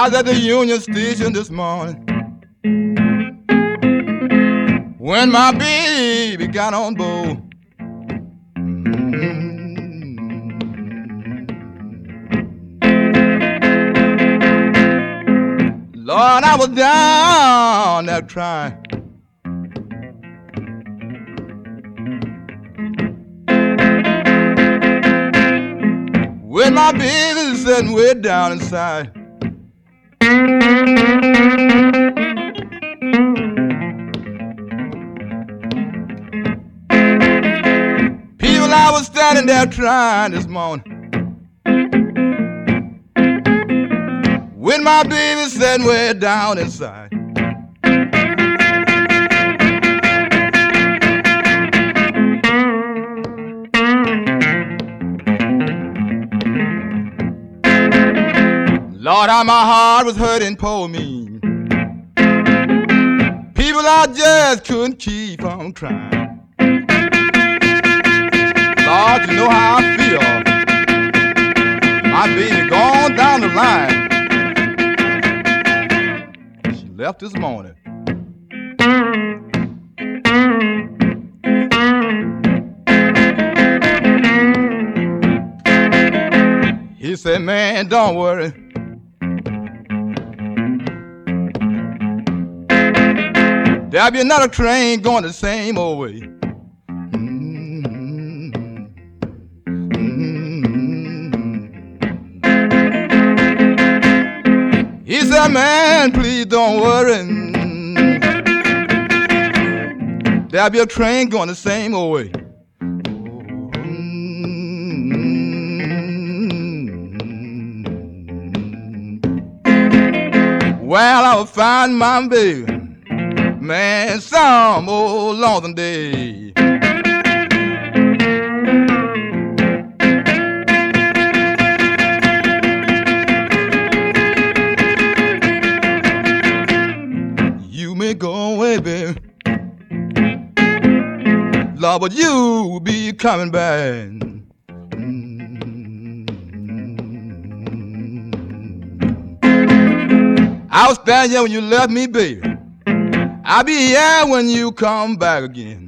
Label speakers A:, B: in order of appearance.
A: I was at the Union Station this morning when my baby got on board. Lord, I was down there crying. With my baby sitting way down inside. People, I was standing there trying this morning. With my baby sitting way down inside. Lord, how my heart was hurting, poor me. People, I just couldn't keep on crying. Lord, you know how I feel. My baby gone down the line. She left this morning. He said, man, don't worry. There'll be another train going the same old way. He said, man, please don't worry. There'll be a train going the same old way. Well, I will find my baby. Man, some old lonesome day. You may go away, baby, Lord, but you will be coming back. I was standing here when you left me, baby. I'll be here when you come back again.